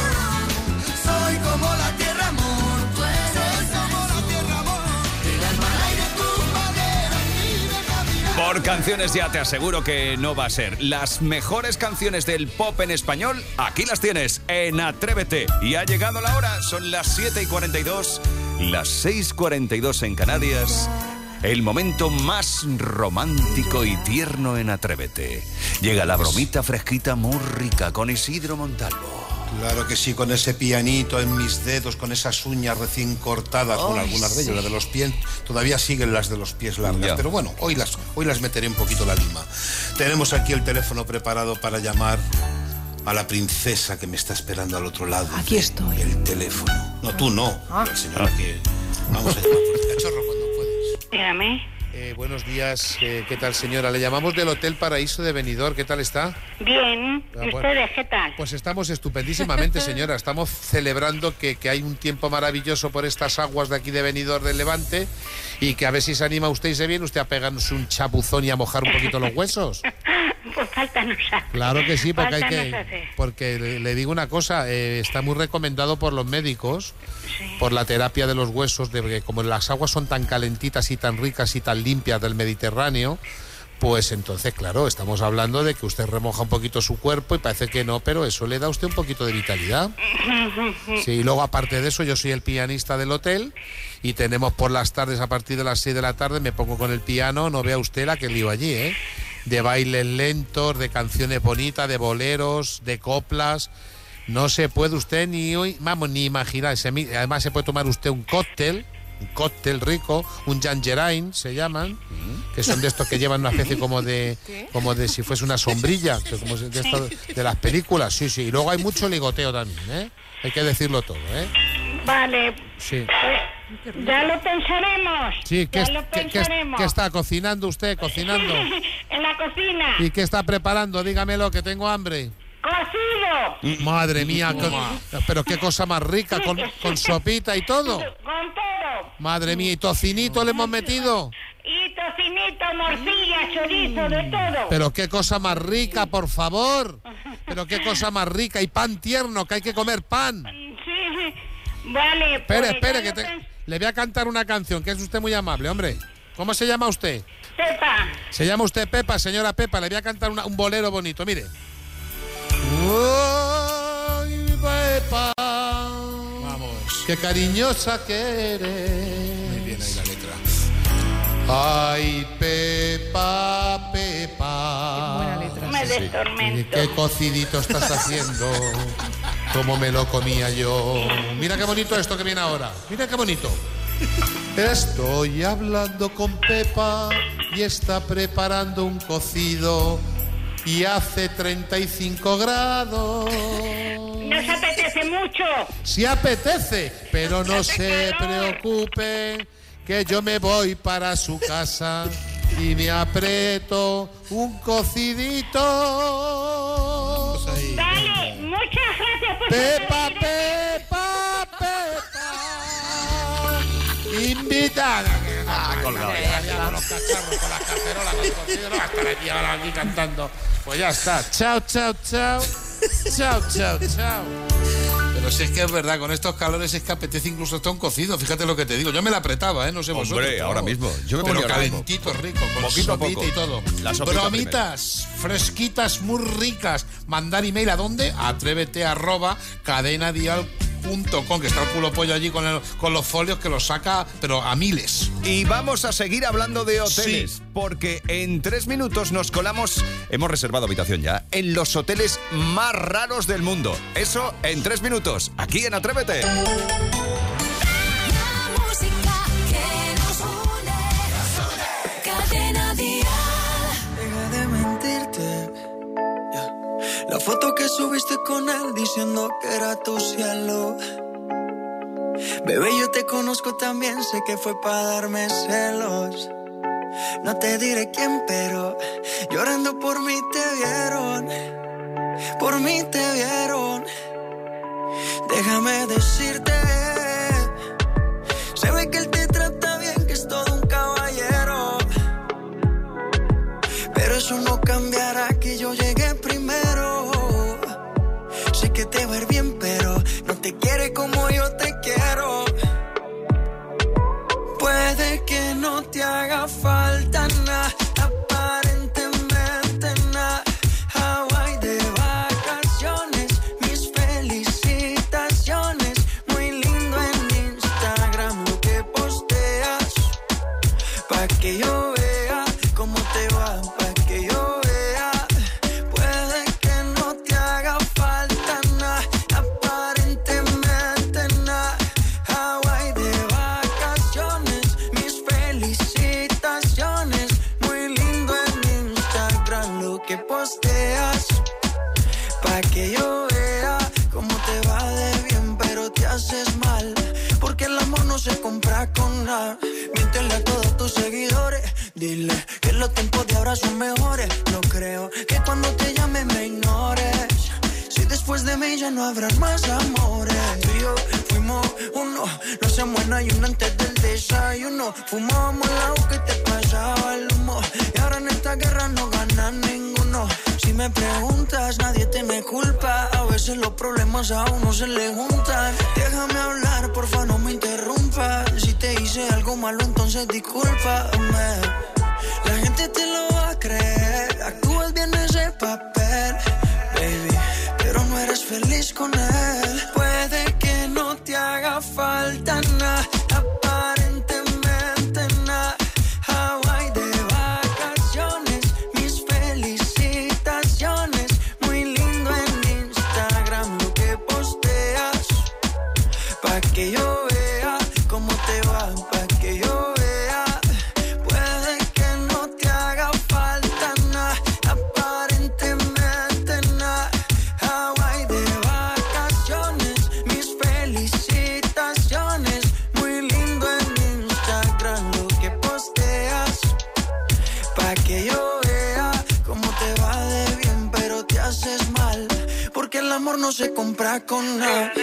Soy como la tierra, amor, tú eres como la tierra, amor. El alma al aire, tu madera, vive caminar. Por canciones ya te aseguro que no va a ser. Las mejores canciones del pop en español, aquí las tienes en Atrévete. Y ha llegado la hora, son las 7:42, las 6:42 en Canarias. El momento más romántico y tierno en Atrévete. Llega la bromita fresquita muy rica con Isidro Montalvo. Claro que sí, con ese pianito en mis dedos, con esas uñas recién cortadas, con algunas de ellas, las de los pies, todavía siguen las de los pies largas, Ya. pero bueno, hoy las meteré un poquito la lima. Tenemos aquí el teléfono preparado para llamar a la princesa que me está esperando al otro lado. Aquí estoy. El teléfono. No, tú no, la señora que... Vamos a llamar por el cachorro cuando puedes. Dígame. Buenos días, ¿qué tal, señora? Le llamamos del Hotel Paraíso de Benidorm, ¿qué tal está? Bien. ¿Y bueno. ustedes qué tal? Pues estamos estupendísimamente, señora. Estamos celebrando que hay un tiempo maravilloso por estas aguas de aquí de Benidorm del Levante y que a ver si se anima usted y se viene usted a pegarnos un chapuzón y a mojar un poquito los huesos. Pues falta nos hace. Claro que sí, porque Falta hay nos que... hace. Porque le digo una cosa, está muy recomendado por los médicos, por la terapia de los huesos, de que como las aguas son tan calentitas y tan ricas y tan limpias del Mediterráneo, pues entonces, claro, estamos hablando de que usted remoja un poquito su cuerpo y parece que no, pero eso le da a usted un poquito de vitalidad. Sí, y luego aparte de eso, yo soy el pianista del hotel y tenemos por las tardes, a partir de las 6 de la tarde, me pongo con el piano, no vea usted la que lío allí, ¿eh? De bailes lentos, de canciones bonitas, de boleros, de coplas. No se puede usted ni imaginar. Además se puede tomar usted un cóctel rico, un Jangerain se llaman, que son de estos que llevan una especie como de si fuese una sombrilla, que como de las películas, sí, y luego hay mucho ligoteo también, ¿eh? Hay que decirlo todo, ¿eh? Vale. Sí. Ya lo pensaremos. Sí, ya lo pensaremos. ¿qué está cocinando usted? ¿Cocinando? En la cocina. ¿Y qué está preparando? Dígamelo, que tengo hambre. Cocido. Madre mía, pero qué cosa más rica, con sopita y todo. Con todo. Madre mía, ¿y tocinito le hemos metido? Y tocinito, morcilla, chorizo, de todo. Pero qué cosa más rica, por favor. Pero qué cosa más rica. Y pan tierno, que hay que comer pan. Sí. Vale. Espere, pues que le voy a cantar una canción, que es usted muy amable, hombre. ¿Cómo se llama usted? Pepa. Se llama usted Pepa, señora Pepa. Le voy a cantar un bolero bonito, mire. ¡Ay, Pepa! Vamos. ¡Qué cariñosa que eres! Muy bien ahí la letra. ¡Ay, Pepa, Pepa! Qué buena letra. Me destormento. ¿Qué cocidito estás haciendo? Como me lo comía yo. Mira qué bonito esto que viene ahora. Mira qué bonito. Estoy hablando con Pepa y está preparando un cocido y hace 35 grados. ¿Nos apetece mucho? Sí apetece, pero no se preocupe, que yo me voy para su casa y me aprieto un cocidito. Dale, muchas gracias por Pepa, Pepa, Pepa. Invitada. Colgado. Con los cacharros, con las cacerolas, con el cocido, no va a estar aquí ahora aquí cantando. Pues ya está. Chao, chao, chao. Chao, chao, chao. Pero si es que es verdad, con estos calores es que apetece incluso hasta un cocido. Fíjate lo que te digo. Yo me la apretaba, no sé vosotros. Hombre, ahora mismo. Yo me pero ponía calentito, rico, con poquito a sopita poco. y todo. La sopita Bromitas fresquitas, muy ricas. Mandar email ¿a dónde? atrévete@cadenadial.com, que está el culo pollo allí con los folios que los saca, pero a miles. Y vamos a seguir hablando de hoteles, Sí. porque en 3 minutos nos colamos, hemos reservado habitación ya, en los hoteles más raros del mundo. Eso en 3 minutos, aquí en Atrévete. Deja de mentirte. La foto que subiste con él diciendo que era tu cielo. Bebé, yo te conozco también, sé que fue para darme celos. No te diré quién, pero llorando por mí te vieron. Por mí te vieron. Déjame decirte, se ve que él te trata bien, que es todo un caballero. Pero eso no cambiará que yo llegué primero. Sé que te va a ir bien, pero no te quiere como yo te quiero. Puede que no te haga falta nada, aparentemente nada. Hawái de vacaciones, mis felicitaciones. Muy lindo en Instagram lo que posteas, pa' que yo vea cómo te va, pa' que yo vea. Puede que no te haga falta nada, aparentemente nada. Hawái de vacaciones, mis felicitaciones. Muy lindo en Instagram lo que posteas, pa' que yo vea cómo te va de bien, pero te haces mal, porque el amor no se compra con nada. Miéntele a todos tus seguidores, dile que los tiempos de ahora son mejores. No creo que cuando te llame me ignores. Si después de mí ya no habrán más amores. Tú y yo fuimos uno, no se muera y uno antes del desayuno. Fumábamos el agua que te pasaba el humo, y ahora en esta guerra no gana ninguno. Si me preguntas, nadie te me culpa. A veces los problemas a uno se le juntan. Déjame hablar, porfa, no me interrumpas. Si te hice algo malo, entonces discúlpame. La gente te lo va a creer. Actúas bien ese papel, baby, pero no eres feliz con él. Puede que no te haga falta nada, aparentemente nada. Hawái de vacaciones, mis felicitaciones. Muy lindo en Instagram lo que posteas, pa' que yo vea cómo te va, pa' que yo vea. Puede que no te haga falta nada, aparentemente nada. Hawái de vacaciones, mis felicitaciones. Muy lindo en Instagram lo que posteas, pa' que yo vea cómo te va de bien, pero te haces mal, porque el amor no se compra con nada.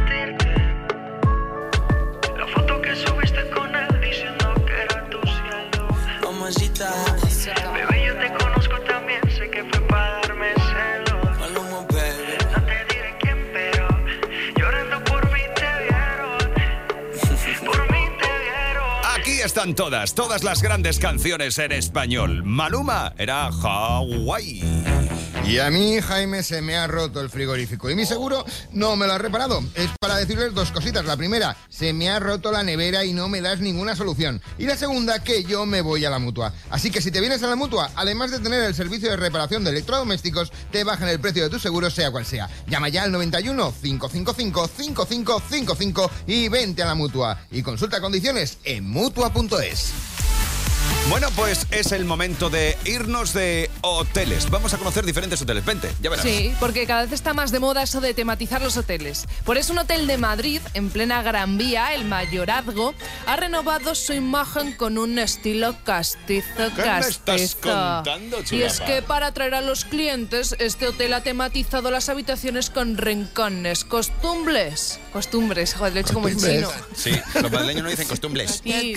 La foto que subiste con él diciendo que era tu cielo. Mamacita, bebé, yo te conozco también, sé que fue para darme celos. Maluma, baby. No te diré quién, pero llorando por mí te vieron. Por mí te vieron. Aquí están todas las grandes canciones en español. Maluma era Hawái. Y a mí, Jaime, se me ha roto el frigorífico y mi seguro no me lo ha reparado. Es para decirles 2 cositas. La primera, se me ha roto la nevera y no me das ninguna solución. Y la segunda, que yo me voy a la Mutua. Así que si te vienes a la Mutua, además de tener el servicio de reparación de electrodomésticos, te bajan el precio de tu seguro, sea cual sea. Llama ya al 91 555 5555 y vente a la Mutua. Y consulta condiciones en Mutua.es. Bueno, pues es el momento de irnos de hoteles. Vamos a conocer diferentes hoteles. Vente, ya verás. Sí, porque cada vez está más de moda eso de tematizar los hoteles. Por eso un hotel de Madrid, en plena Gran Vía, el Mayorazgo, ha renovado su imagen con un estilo castizo. ¿Qué me estás contando, chulapa? Y es que para atraer a los clientes, este hotel ha tematizado las habitaciones con rincones, costumbres, joder, lo he hecho como en chino. Sí, los madrileños no dicen costumbres. Y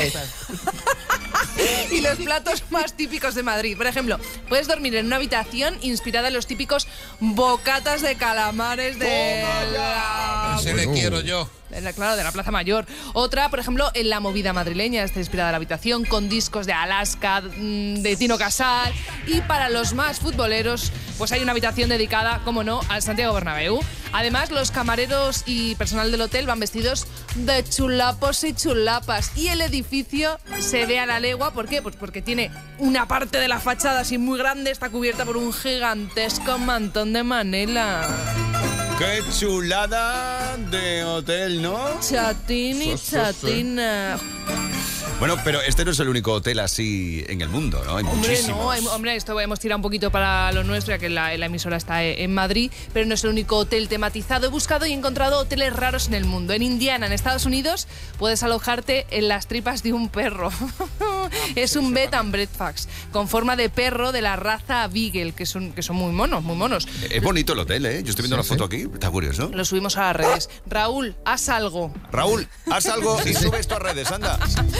los platos más típicos de Madrid. Por ejemplo, puedes dormir en una habitación inspirada en los típicos bocatas de calamares de Ese le quiero yo. Claro, de la Plaza Mayor. Otra, por ejemplo, en la movida madrileña, está inspirada en la habitación, con discos de Alaska, de Tino Casal. Y para los más futboleros, pues hay una habitación dedicada, como no, al Santiago Bernabéu. Además, los camareros y personal del hotel van vestidos de chulapos y chulapas. Y el edificio se ve a la legua. ¿Por qué? Pues porque tiene una parte de la fachada así muy grande, está cubierta por un gigantesco mantón de Manila. ¡Qué chulada de hotel, ¿no? Chatín y chatina. Bueno, pero este no es el único hotel así en el mundo, ¿no? Hay muchísimos. Hombre, esto hemos tirado un poquito para lo nuestro, ya que la emisora está en Madrid, pero no es el único hotel tematizado. He buscado y he encontrado hoteles raros en el mundo. En Indiana, en Estados Unidos, puedes alojarte en las tripas de un perro. Es un bed and breakfast, con forma de perro de la raza Beagle, que son muy monos, muy monos. Es bonito el hotel, ¿eh? Yo estoy viendo la foto aquí, está curioso. Lo subimos a las redes. Raúl, haz algo. Raúl, haz algo y sube esto a redes, anda.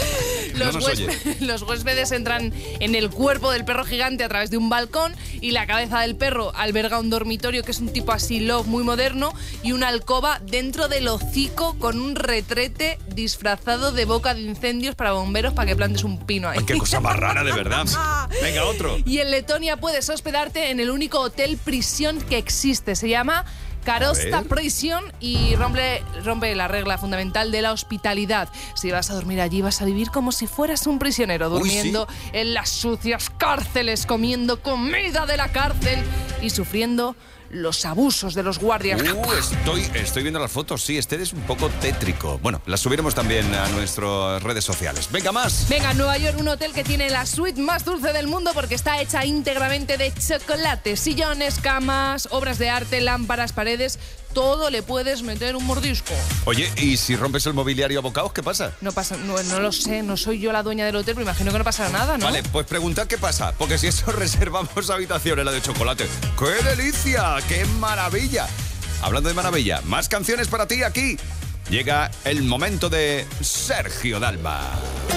Los huéspedes entran en el cuerpo del perro gigante a través de un balcón y la cabeza del perro alberga un dormitorio que es un tipo así love muy moderno y una alcoba dentro del hocico con un retrete disfrazado de boca de incendios para bomberos para que plantes un pino ahí. Ay, qué cosa más rara, de verdad. Venga, otro. Y en Letonia puedes hospedarte en el único hotel prisión que existe. Se llama Karosta Prison y rompe la regla fundamental de la hospitalidad. Si vas a dormir allí, vas a vivir como si fueras un prisionero, durmiendo en las sucias cárceles, comiendo comida de la cárcel y sufriendo los abusos de los guardias. Estoy viendo las fotos, sí, este es un poco tétrico. Bueno, las subiremos también a nuestras redes sociales. Venga, más. Venga, en Nueva York, un hotel que tiene la suite más dulce del mundo porque está hecha íntegramente de chocolate. Sillones, camas, obras de arte, lámparas, paredes, todo le puedes meter un mordisco. Oye, ¿y si rompes el mobiliario a bocados, qué pasa? No pasa, no lo sé, no soy yo la dueña del hotel, pero imagino que no pasará nada, ¿no? Vale, pues preguntad qué pasa, porque si eso reservamos habitación en la de chocolate. ¡Qué delicia! ¡Qué maravilla! Hablando de maravilla, más canciones para ti aquí. Llega el momento de Sergio Dalma.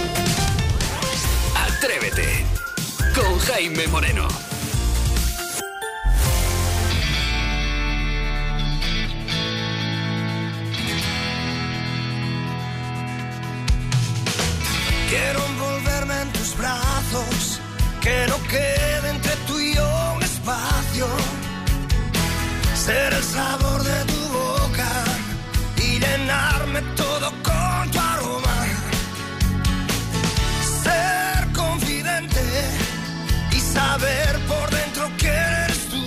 Atrévete con Jaime Moreno. Quiero envolverme en tus brazos, que no quede entre tú y yo un espacio. Ser el sabor de tu boca y llenarme todo con tu aroma. Ser confidente y saber por dentro que eres tú.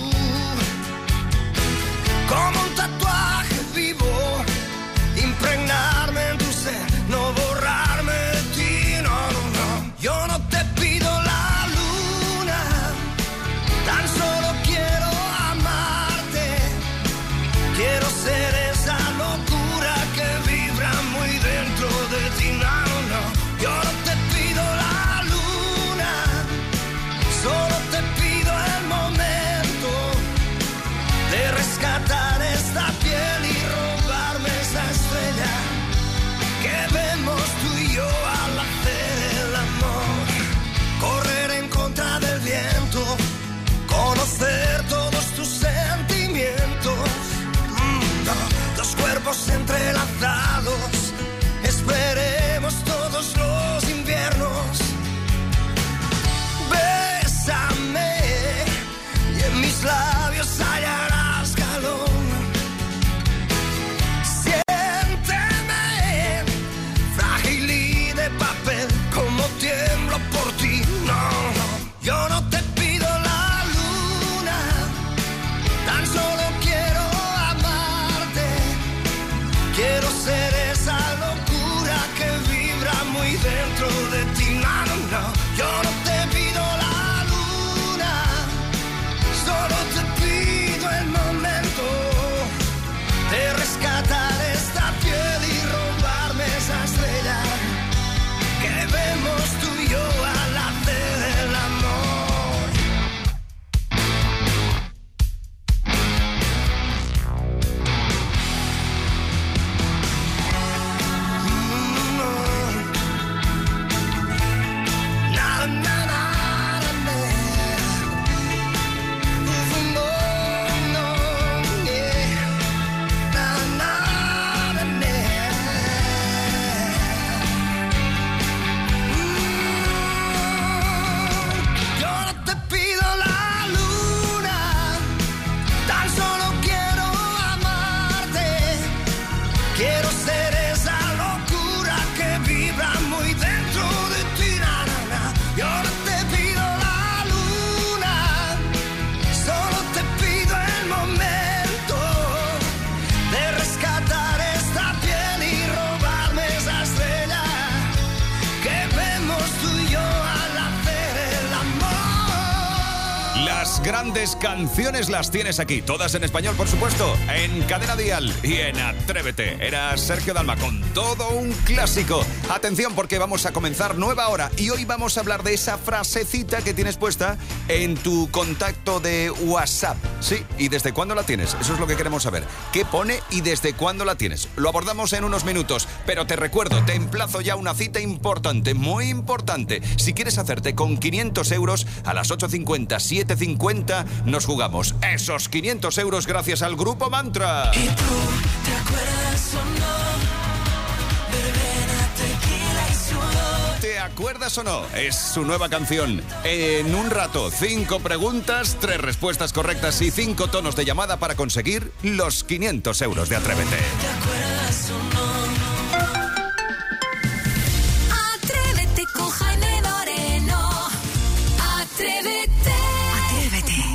Como un tatuaje vivo, impregnarme en tu ser, no borrarme de ti. Yo no te pido la luna, tan solo quiero amarte. Quiero ser esa locura que vibra muy dentro de ti. No. Yo no te pido la luna, solo te pido el momento de rescatar esta piel y robarme esa estrella que vemos tú y yo al hacer el amor. Correr en contra del viento, conocer todos tus sentimientos. Los cuerpos entrelazados, esperemos todos los inviernos. Bésame y en mis labios hallarás calor. Como tiemblo por ti, no. Yo no te pido la luna, tan solo quiero amarte. Quiero ser esa locura que vibra muy dentro de ti, no. Yo no te pido la luna, grandes canciones las tienes aquí, todas en español, por supuesto, en Cadena Dial y en Atrévete. Era Sergio Dalma con todo un clásico. Atención, porque vamos a comenzar nueva hora y hoy vamos a hablar de esa frasecita que tienes puesta en tu contacto de WhatsApp. Sí, ¿y desde cuándo la tienes? Eso es lo que queremos saber. ¿Qué pone y desde cuándo la tienes? Lo abordamos en unos minutos, pero te recuerdo, te emplazo ya una cita importante, muy importante. Si quieres hacerte con 500 euros, a las 8:50, 7:50, nos jugamos esos 500 euros gracias al Grupo Mantra. ¿Y tú te acuerdas o no? Verbena, tequila y sudor. ¿Te acuerdas o no? Es su nueva canción. En un rato, 5 preguntas, 3 respuestas correctas y 5 tonos de llamada para conseguir los 500 euros de Atrévete. ¿Te acuerdas o no? Atrévete con Jaime Moreno. Atrévete. Atrévete.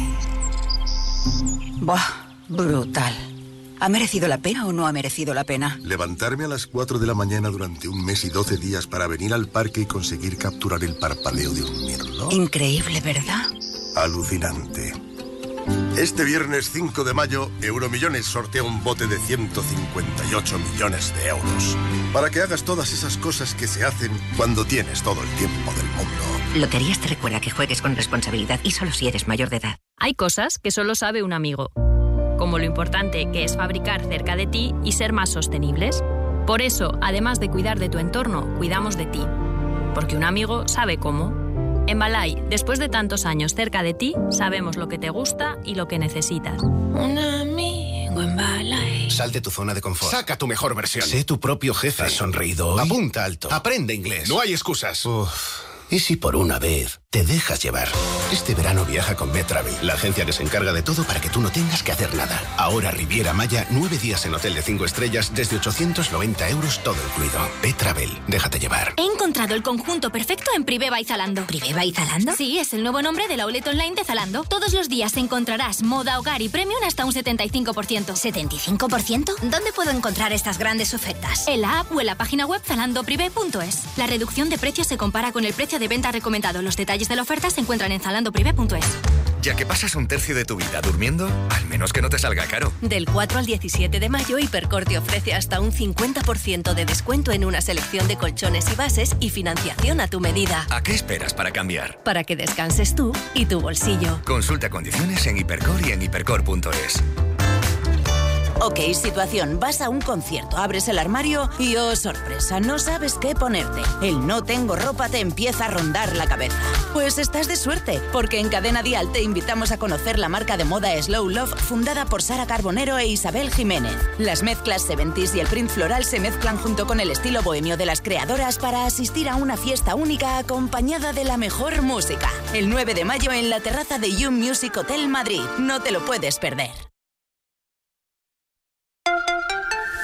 Buah, brutal. ¿Ha merecido la pena o no ha merecido la pena? Levantarme a las 4 de la mañana durante un mes y 12 días para venir al parque y conseguir capturar el parpadeo de un mirlo. Increíble, ¿verdad? Alucinante. Este viernes 5 de mayo, Euromillones sortea un bote de 158 millones de euros. Para que hagas todas esas cosas que se hacen cuando tienes todo el tiempo del mundo. Loterías te recuerda que juegues con responsabilidad y solo si eres mayor de edad. Hay cosas que solo sabe un amigo, como lo importante que es fabricar cerca de ti y ser más sostenibles. Por eso, además de cuidar de tu entorno, cuidamos de ti. Porque un amigo sabe cómo. En Balay, después de tantos años cerca de ti, sabemos lo que te gusta y lo que necesitas. Un amigo en Balay. Sal de tu zona de confort. Saca tu mejor versión. Sé tu propio jefe. ¿Has sonreído hoy? Apunta alto. Aprende inglés. No hay excusas. ¿Y si por una vez te dejas llevar? Este verano viaja con Betravel, la agencia que se encarga de todo para que tú no tengas que hacer nada. Ahora Riviera Maya, 9 días en hotel de 5 estrellas desde 890 euros todo incluido. Betravel, déjate llevar. He encontrado el conjunto perfecto en Privé by Zalando. ¿Privé by Zalando? Sí, es el nuevo nombre de la outlet online de Zalando. Todos los días encontrarás moda, hogar y premium hasta un 75%. ¿75%? ¿Dónde puedo encontrar estas grandes ofertas? En la app o en la página web zalandoprivé.es. La reducción de precios se compara con el precio de venta recomendado. Los detalles de la oferta se encuentran en zalandoprivé.es. Ya que pasas un tercio de tu vida durmiendo, al menos que no te salga caro. Del 4 al 17 de mayo, Hipercor te ofrece hasta un 50% de descuento en una selección de colchones y bases y financiación a tu medida. ¿A qué esperas para cambiar? Para que descanses tú y tu bolsillo. Consulta condiciones en Hipercor y en hipercor.es. Ok, situación. Vas a un concierto, abres el armario y, oh sorpresa, no sabes qué ponerte. El no tengo ropa te empieza a rondar la cabeza. Pues estás de suerte, porque en Cadena Dial te invitamos a conocer la marca de moda Slow Love, fundada por Sara Carbonero e Isabel Jiménez. Las mezclas 70s y el print floral se mezclan junto con el estilo bohemio de las creadoras para asistir a una fiesta única acompañada de la mejor música. El 9 de mayo en la terraza de You Music Hotel Madrid. No te lo puedes perder.